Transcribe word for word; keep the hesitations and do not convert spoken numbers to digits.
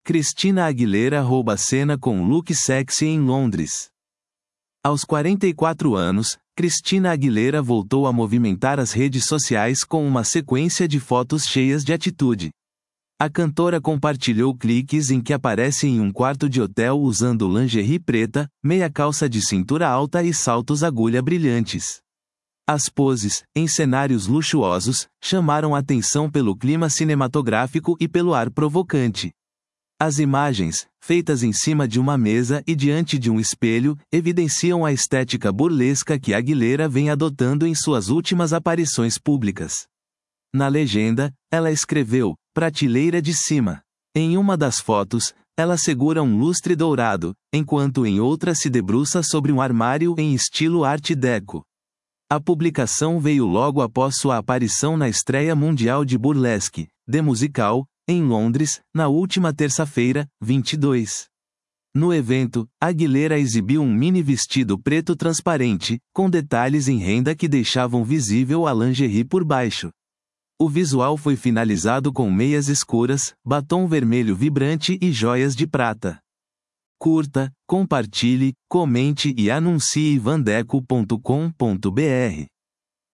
Christina Aguilera rouba cena com look sexy em Londres. Aos quarenta e quatro anos, Christina Aguilera voltou a movimentar as redes sociais com uma sequência de fotos cheias de atitude. A cantora compartilhou cliques em que aparece em um quarto de hotel usando lingerie preta, meia calça de cintura alta e saltos agulha brilhantes. As poses, em cenários luxuosos, chamaram atenção pelo clima cinematográfico e pelo ar provocante. As imagens, feitas em cima de uma mesa e diante de um espelho, evidenciam a estética burlesca que Aguilera vem adotando em suas últimas aparições públicas. Na legenda, ela escreveu, prateleira de cima. Em uma das fotos, ela segura um lustre dourado, enquanto em outra se debruça sobre um armário em estilo Art Deco. A publicação veio logo após sua aparição na estreia mundial de Burlesque, The Musical, em Londres, na última terça-feira, vinte e dois. No evento, Aguilera exibiu um mini vestido preto transparente, com detalhes em renda que deixavam visível a lingerie por baixo. O visual foi finalizado com meias escuras, batom vermelho vibrante e joias de prata. Curta, compartilhe, comente e anuncie vandeco ponto com ponto br.